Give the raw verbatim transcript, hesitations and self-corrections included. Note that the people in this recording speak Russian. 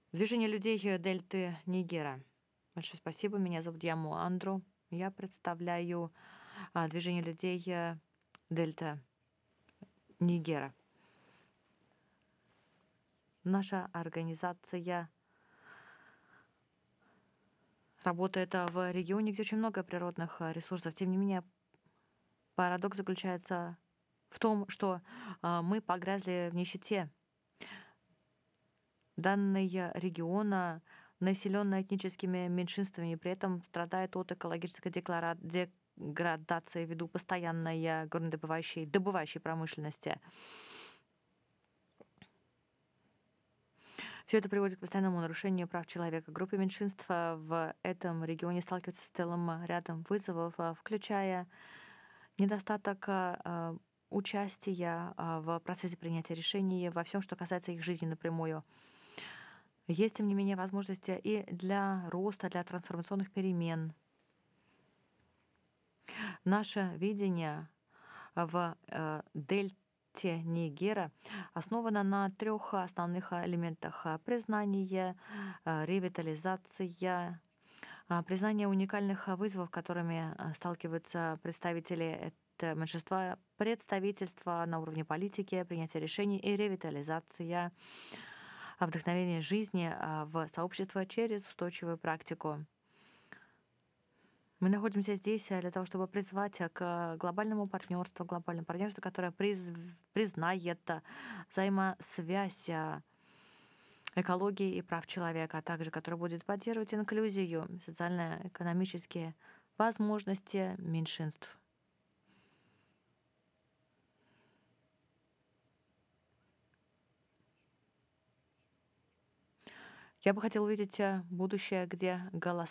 Движение людей э, Дельты Нигера. Большое спасибо. Меня зовут Яму Андру. Я представляю а, движение людей э, Дельта Нигера. Наша организация работает а, в регионе, где очень много природных а, ресурсов. Тем не менее, парадокс заключается в том, что а, мы погрязли в нищете. Данный регион населен этническими меньшинствами, и при этом страдает от экологической деклара- деградации ввиду постоянной э, горнодобывающей добывающей промышленности. Все это приводит к постоянному нарушению прав человека. Группы меньшинств э, в этом регионе сталкиваются с целым рядом вызовов, э, включая недостаток э, э, участия э, в процессе принятия решений во всем, что касается их жизни напрямую. Есть, тем не менее, возможности и для роста, для трансформационных перемен. Наше видение в э, дельте Нигера основано на трех основных элементах: а, признание, а, ревитализация, а, признание уникальных а, вызовов, которыми а, сталкиваются представители этого меньшинства, представительства на уровне политики, принятия решений и ревитализация, а, вдохновение жизни а, в сообщество через устойчивую практику. Мы находимся здесь э, для того, чтобы призвать э, к глобальному партнерству, глобальному партнерству, которое приз- признает э, взаимосвязь э, экологии и прав человека, а также которое будет поддерживать инклюзию, социально-экономические возможности меньшинств. Я бы хотела увидеть э, будущее, где голоса